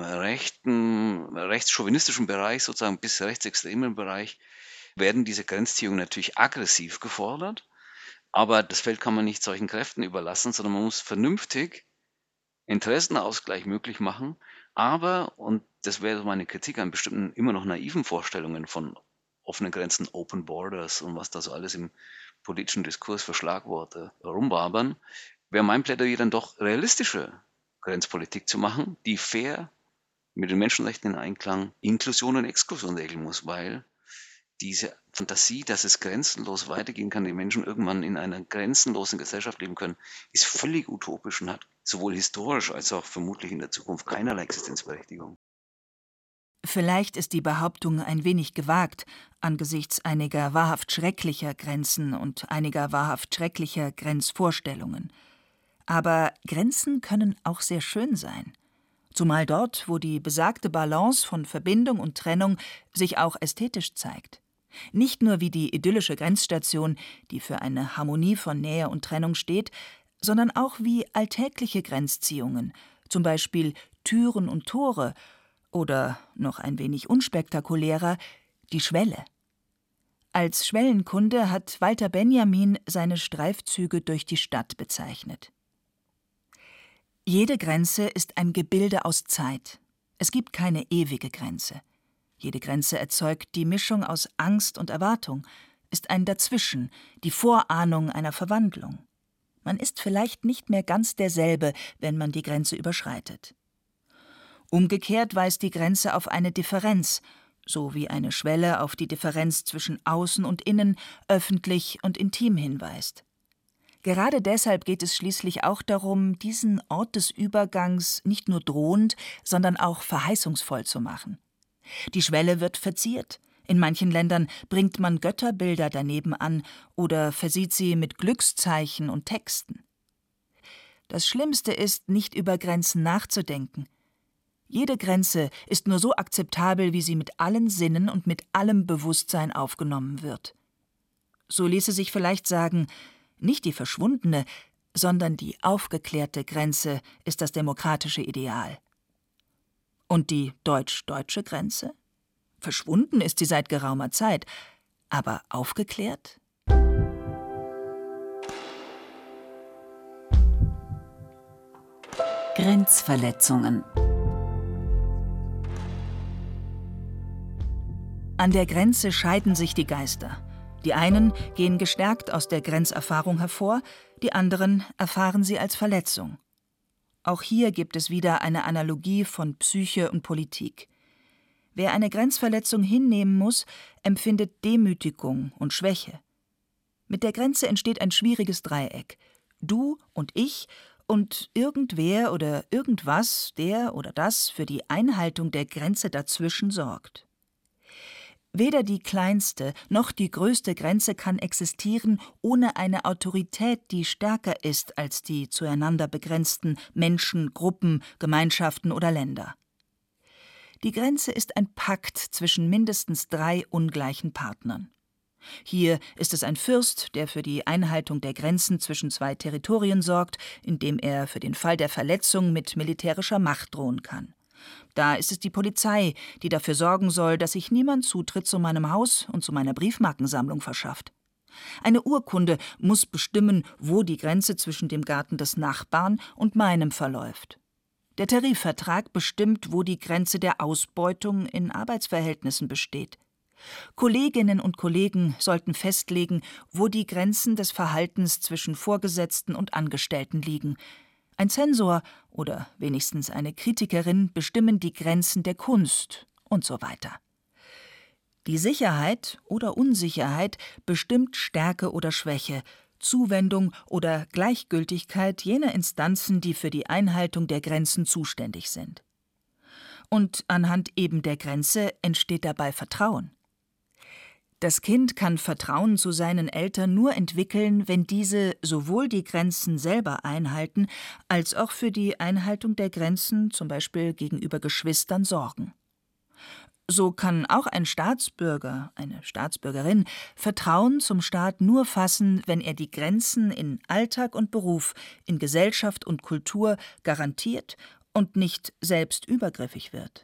rechtschauvinistischen Bereich, sozusagen bis rechtsextremen Bereich, werden diese Grenzziehungen natürlich aggressiv gefordert. Aber das Feld kann man nicht solchen Kräften überlassen, sondern man muss vernünftig Interessenausgleich möglich machen. Aber, und das wäre meine Kritik an bestimmten immer noch naiven Vorstellungen von offenen Grenzen, Open Borders und was da so alles im politischen Diskurs für Schlagworte rumwabern, wäre mein Plädoyer dann doch realistische Grenzpolitik zu machen, die fair mit den Menschenrechten in Einklang Inklusion und Exklusion regeln muss, weil diese Fantasie, dass es grenzenlos weitergehen kann, die Menschen irgendwann in einer grenzenlosen Gesellschaft leben können, ist völlig utopisch und hat sowohl historisch als auch vermutlich in der Zukunft keinerlei Existenzberechtigung. Vielleicht ist die Behauptung ein wenig gewagt, angesichts einiger wahrhaft schrecklicher Grenzen und einiger wahrhaft schrecklicher Grenzvorstellungen. Aber Grenzen können auch sehr schön sein. Zumal dort, wo die besagte Balance von Verbindung und Trennung sich auch ästhetisch zeigt. Nicht nur wie die idyllische Grenzstation, die für eine Harmonie von Nähe und Trennung steht, sondern auch wie alltägliche Grenzziehungen, zum Beispiel Türen und Tore oder, noch ein wenig unspektakulärer, die Schwelle. Als Schwellenkunde hat Walter Benjamin seine Streifzüge durch die Stadt bezeichnet. Jede Grenze ist ein Gebilde aus Zeit. Es gibt keine ewige Grenze. Jede Grenze erzeugt die Mischung aus Angst und Erwartung, ist ein Dazwischen, die Vorahnung einer Verwandlung. Man ist vielleicht nicht mehr ganz derselbe, wenn man die Grenze überschreitet. Umgekehrt weist die Grenze auf eine Differenz, so wie eine Schwelle auf die Differenz zwischen Außen und Innen, öffentlich und intim hinweist. Gerade deshalb geht es schließlich auch darum, diesen Ort des Übergangs nicht nur drohend, sondern auch verheißungsvoll zu machen. Die Schwelle wird verziert. In manchen Ländern bringt man Götterbilder daneben an oder versieht sie mit Glückszeichen und Texten. Das Schlimmste ist, nicht über Grenzen nachzudenken. Jede Grenze ist nur so akzeptabel, wie sie mit allen Sinnen und mit allem Bewusstsein aufgenommen wird. So ließe sich vielleicht sagen, nicht die verschwundene, sondern die aufgeklärte Grenze ist das demokratische Ideal. Und die deutsch-deutsche Grenze? Verschwunden ist sie seit geraumer Zeit, aber aufgeklärt? Grenzverletzungen. An der Grenze scheiden sich die Geister. Die einen gehen gestärkt aus der Grenzerfahrung hervor, die anderen erfahren sie als Verletzung. Auch hier gibt es wieder eine Analogie von Psyche und Politik. Wer eine Grenzverletzung hinnehmen muss, empfindet Demütigung und Schwäche. Mit der Grenze entsteht ein schwieriges Dreieck. Du und ich und irgendwer oder irgendwas, der oder das für die Einhaltung der Grenze dazwischen sorgt. Weder die kleinste noch die größte Grenze kann existieren ohne eine Autorität, die stärker ist als die zueinander begrenzten Menschen, Gruppen, Gemeinschaften oder Länder. Die Grenze ist ein Pakt zwischen mindestens 3 ungleichen Partnern. Hier ist es ein Fürst, der für die Einhaltung der Grenzen zwischen 2 Territorien sorgt, indem er für den Fall der Verletzung mit militärischer Macht drohen kann. Da ist es die Polizei, die dafür sorgen soll, dass sich niemand Zutritt zu meinem Haus und zu meiner Briefmarkensammlung verschafft. Eine Urkunde muss bestimmen, wo die Grenze zwischen dem Garten des Nachbarn und meinem verläuft. Der Tarifvertrag bestimmt, wo die Grenze der Ausbeutung in Arbeitsverhältnissen besteht. Kolleginnen und Kollegen sollten festlegen, wo die Grenzen des Verhaltens zwischen Vorgesetzten und Angestellten liegen. Ein Zensor oder wenigstens eine Kritikerin bestimmen die Grenzen der Kunst und so weiter. Die Sicherheit oder Unsicherheit bestimmt Stärke oder Schwäche, Zuwendung oder Gleichgültigkeit jener Instanzen, die für die Einhaltung der Grenzen zuständig sind. Und anhand eben der Grenze entsteht dabei Vertrauen. Das Kind kann Vertrauen zu seinen Eltern nur entwickeln, wenn diese sowohl die Grenzen selber einhalten, als auch für die Einhaltung der Grenzen, zum Beispiel gegenüber Geschwistern, sorgen. So kann auch ein Staatsbürger, eine Staatsbürgerin, Vertrauen zum Staat nur fassen, wenn er die Grenzen in Alltag und Beruf, in Gesellschaft und Kultur garantiert und nicht selbst übergriffig wird.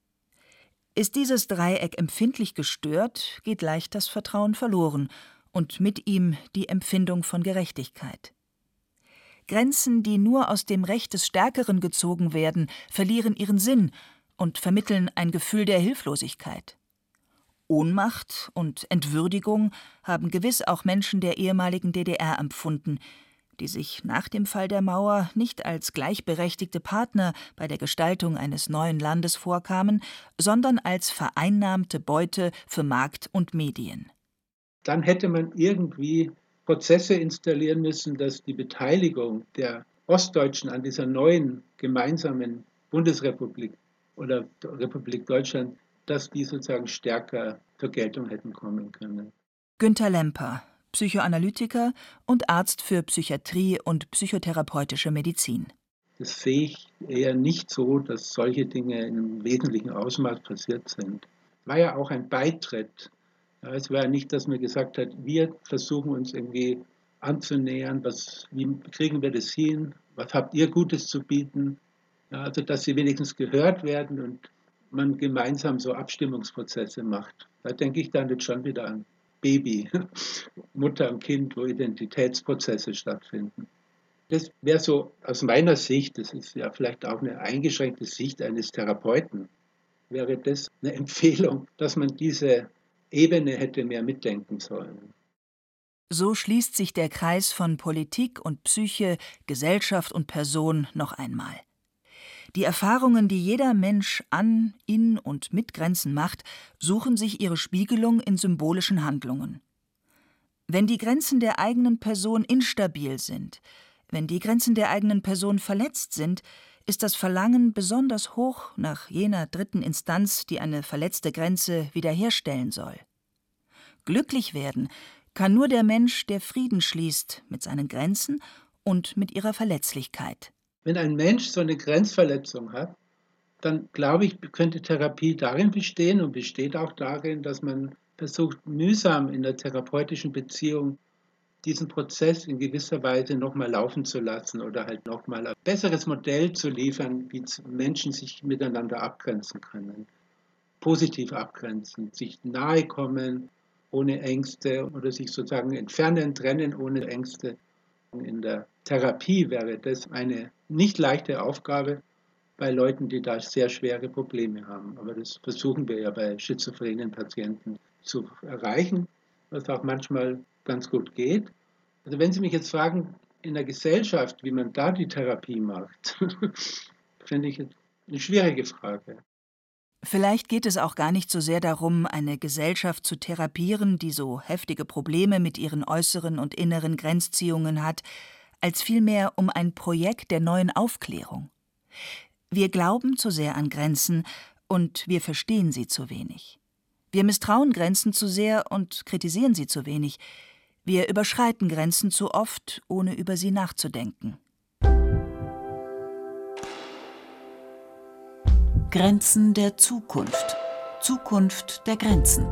Ist dieses Dreieck empfindlich gestört, geht leicht das Vertrauen verloren und mit ihm die Empfindung von Gerechtigkeit. Grenzen, die nur aus dem Recht des Stärkeren gezogen werden, verlieren ihren Sinn und vermitteln ein Gefühl der Hilflosigkeit. Ohnmacht und Entwürdigung haben gewiss auch Menschen der ehemaligen DDR empfunden, die sich nach dem Fall der Mauer nicht als gleichberechtigte Partner bei der Gestaltung eines neuen Landes vorkamen, sondern als vereinnahmte Beute für Markt und Medien. Dann hätte man irgendwie Prozesse installieren müssen, dass die Beteiligung der Ostdeutschen an dieser neuen gemeinsamen Bundesrepublik oder Republik Deutschland, dass die sozusagen stärker zur Geltung hätten kommen können. Günter Lemper, Psychoanalytiker und Arzt für Psychiatrie und psychotherapeutische Medizin. Das sehe ich eher nicht so, dass solche Dinge in einem wesentlichen Ausmaß passiert sind. War ja auch ein Beitritt. Ja, es war ja nicht, dass man gesagt hat, wir versuchen uns irgendwie anzunähern, wie kriegen wir das hin, was habt ihr Gutes zu bieten. Ja, also dass sie wenigstens gehört werden und man gemeinsam so Abstimmungsprozesse macht. Da denke ich dann jetzt schon wieder an Baby, Mutter und Kind, wo Identitätsprozesse stattfinden. Das wäre so aus meiner Sicht, das ist ja vielleicht auch eine eingeschränkte Sicht eines Therapeuten, wäre das eine Empfehlung, dass man diese Ebene hätte mehr mitdenken sollen. So schließt sich der Kreis von Politik und Psyche, Gesellschaft und Person noch einmal. Die Erfahrungen, die jeder Mensch an, in und mit Grenzen macht, suchen sich ihre Spiegelung in symbolischen Handlungen. Wenn die Grenzen der eigenen Person instabil sind, wenn die Grenzen der eigenen Person verletzt sind, ist das Verlangen besonders hoch nach jener dritten Instanz, die eine verletzte Grenze wiederherstellen soll. Glücklich werden kann nur der Mensch, der Frieden schließt mit seinen Grenzen und mit ihrer Verletzlichkeit. Wenn ein Mensch so eine Grenzverletzung hat, dann glaube ich, könnte Therapie darin bestehen und besteht auch darin, dass man versucht, mühsam in der therapeutischen Beziehung diesen Prozess in gewisser Weise nochmal laufen zu lassen oder halt nochmal ein besseres Modell zu liefern, wie Menschen sich miteinander abgrenzen können. Positiv abgrenzen, sich nahe kommen ohne Ängste oder sich sozusagen entfernen, trennen ohne Ängste. In der Therapie wäre das eine nicht leichte Aufgabe bei Leuten, die da sehr schwere Probleme haben. Aber das versuchen wir ja bei schizophrenen Patienten zu erreichen, was auch manchmal ganz gut geht. Also wenn Sie mich jetzt fragen, in der Gesellschaft, wie man da die Therapie macht, finde ich eine schwierige Frage. Vielleicht geht es auch gar nicht so sehr darum, eine Gesellschaft zu therapieren, die so heftige Probleme mit ihren äußeren und inneren Grenzziehungen hat, als vielmehr um ein Projekt der neuen Aufklärung. Wir glauben zu sehr an Grenzen und wir verstehen sie zu wenig. Wir misstrauen Grenzen zu sehr und kritisieren sie zu wenig. Wir überschreiten Grenzen zu oft, ohne über sie nachzudenken. Grenzen der Zukunft. Zukunft der Grenzen.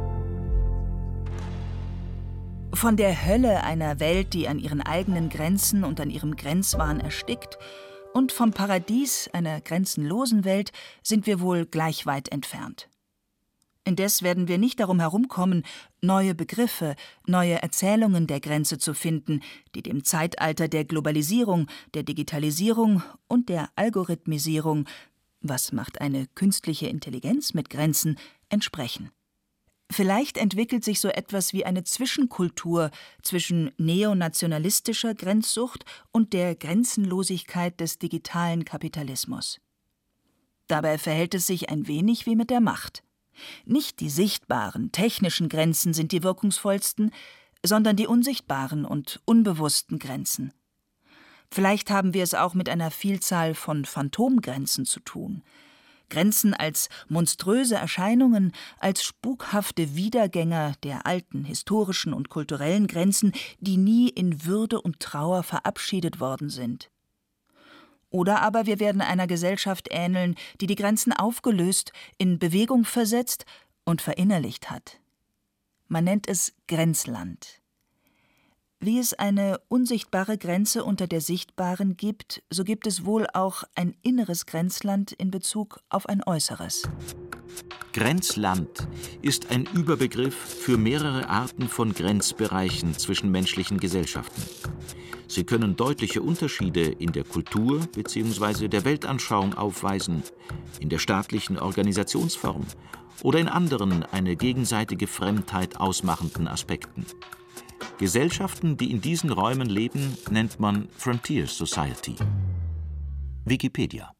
Von der Hölle einer Welt, die an ihren eigenen Grenzen und an ihrem Grenzwahn erstickt, und vom Paradies einer grenzenlosen Welt sind wir wohl gleich weit entfernt. Indes werden wir nicht darum herumkommen, neue Begriffe, neue Erzählungen der Grenze zu finden, die dem Zeitalter der Globalisierung, der Digitalisierung und der Algorithmisierung, was macht eine künstliche Intelligenz mit Grenzen, entsprechen. Vielleicht entwickelt sich so etwas wie eine Zwischenkultur zwischen neonationalistischer Grenzsucht und der Grenzenlosigkeit des digitalen Kapitalismus. Dabei verhält es sich ein wenig wie mit der Macht. Nicht die sichtbaren, technischen Grenzen sind die wirkungsvollsten, sondern die unsichtbaren und unbewussten Grenzen. Vielleicht haben wir es auch mit einer Vielzahl von Phantomgrenzen zu tun. Grenzen als monströse Erscheinungen, als spukhafte Wiedergänger der alten historischen und kulturellen Grenzen, die nie in Würde und Trauer verabschiedet worden sind. Oder aber wir werden einer Gesellschaft ähneln, die die Grenzen aufgelöst, in Bewegung versetzt und verinnerlicht hat. Man nennt es Grenzland. Wie es eine unsichtbare Grenze unter der sichtbaren gibt, so gibt es wohl auch ein inneres Grenzland in Bezug auf ein äußeres. Grenzland ist ein Überbegriff für mehrere Arten von Grenzbereichen zwischen menschlichen Gesellschaften. Sie können deutliche Unterschiede in der Kultur bzw. der Weltanschauung aufweisen, in der staatlichen Organisationsform oder in anderen eine gegenseitige Fremdheit ausmachenden Aspekten. Gesellschaften, die in diesen Räumen leben, nennt man Frontier Society. Wikipedia.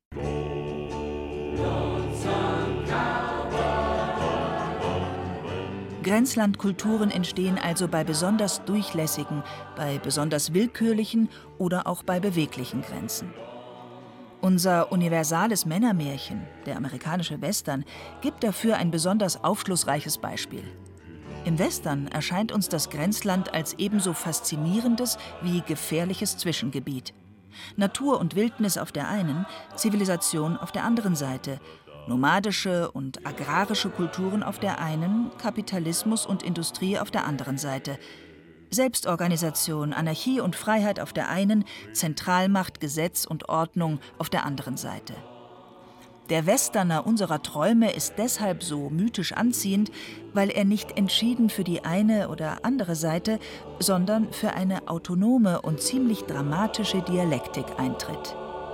Grenzlandkulturen entstehen also bei besonders durchlässigen, bei besonders willkürlichen oder auch bei beweglichen Grenzen. Unser universales Männermärchen, der amerikanische Western, gibt dafür ein besonders aufschlussreiches Beispiel. Im Western erscheint uns das Grenzland als ebenso faszinierendes wie gefährliches Zwischengebiet. Natur und Wildnis auf der einen, Zivilisation auf der anderen Seite, nomadische und agrarische Kulturen auf der einen, Kapitalismus und Industrie auf der anderen Seite, Selbstorganisation, Anarchie und Freiheit auf der einen, Zentralmacht, Gesetz und Ordnung auf der anderen Seite. Der Westerner unserer Träume ist deshalb so mythisch anziehend, weil er nicht entschieden für die eine oder andere Seite, sondern für eine autonome und ziemlich dramatische Dialektik eintritt.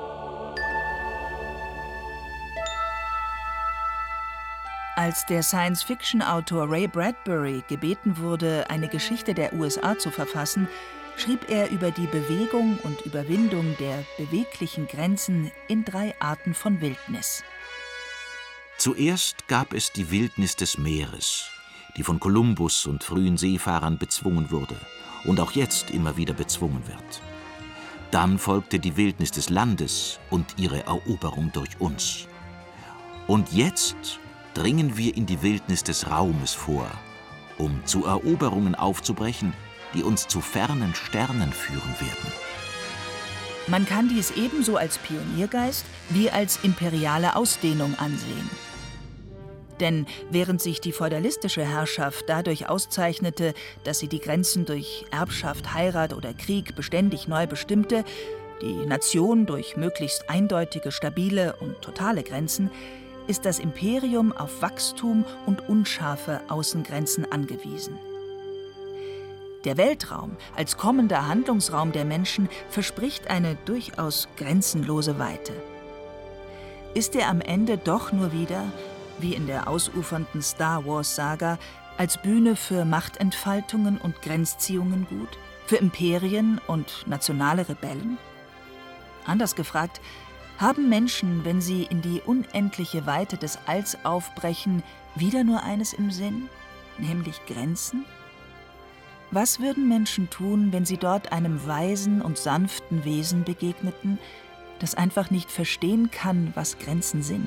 Als der Science-Fiction-Autor Ray Bradbury gebeten wurde, eine Geschichte der USA zu verfassen, schrieb er über die Bewegung und Überwindung der beweglichen Grenzen in 3 Arten von Wildnis. Zuerst gab es die Wildnis des Meeres, die von Kolumbus und frühen Seefahrern bezwungen wurde und auch jetzt immer wieder bezwungen wird. Dann folgte die Wildnis des Landes und ihre Eroberung durch uns. Und jetzt dringen wir in die Wildnis des Raumes vor, um zu Eroberungen aufzubrechen, die uns zu fernen Sternen führen werden. Man kann dies ebenso als Pioniergeist wie als imperiale Ausdehnung ansehen. Denn während sich die feudalistische Herrschaft dadurch auszeichnete, dass sie die Grenzen durch Erbschaft, Heirat oder Krieg beständig neu bestimmte, die Nation durch möglichst eindeutige, stabile und totale Grenzen, ist das Imperium auf Wachstum und unscharfe Außengrenzen angewiesen. Der Weltraum als kommender Handlungsraum der Menschen verspricht eine durchaus grenzenlose Weite. Ist er am Ende doch nur wieder, wie in der ausufernden Star-Wars-Saga, als Bühne für Machtentfaltungen und Grenzziehungen gut? Für Imperien und nationale Rebellen? Anders gefragt, haben Menschen, wenn sie in die unendliche Weite des Alls aufbrechen, wieder nur eines im Sinn, nämlich Grenzen? Was würden Menschen tun, wenn sie dort einem weisen und sanften Wesen begegneten, das einfach nicht verstehen kann, was Grenzen sind?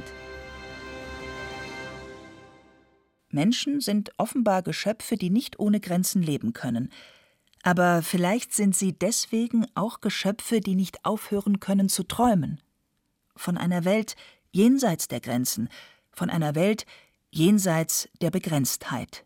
Menschen sind offenbar Geschöpfe, die nicht ohne Grenzen leben können. Aber vielleicht sind sie deswegen auch Geschöpfe, die nicht aufhören können zu träumen. Von einer Welt jenseits der Grenzen, von einer Welt jenseits der Begrenztheit.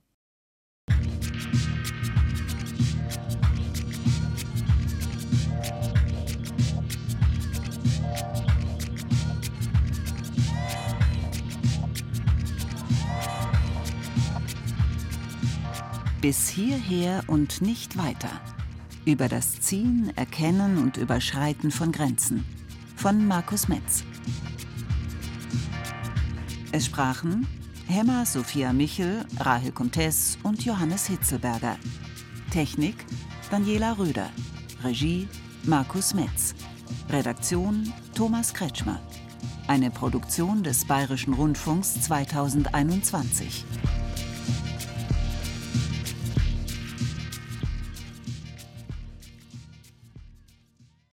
Bis hierher und nicht weiter. Über das Ziehen, Erkennen und Überschreiten von Grenzen. Von Markus Metz. Es sprachen Hemmer Sophia Michel, Rahel Comtes und Johannes Hitzelberger. Technik Daniela Röder. Regie Markus Metz. Redaktion Thomas Kretschmer. Eine Produktion des Bayerischen Rundfunks 2021.